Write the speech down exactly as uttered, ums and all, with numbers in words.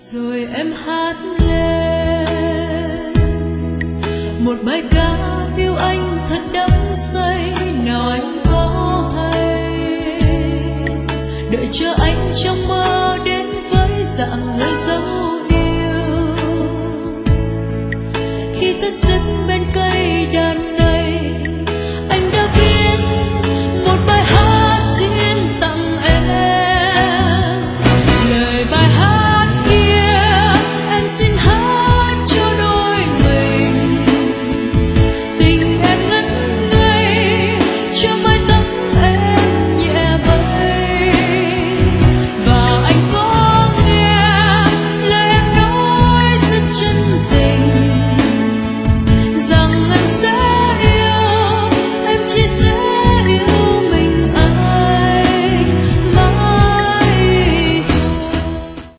rồi em hát lên một bài ca yêu anh thật đắm say. Nào anh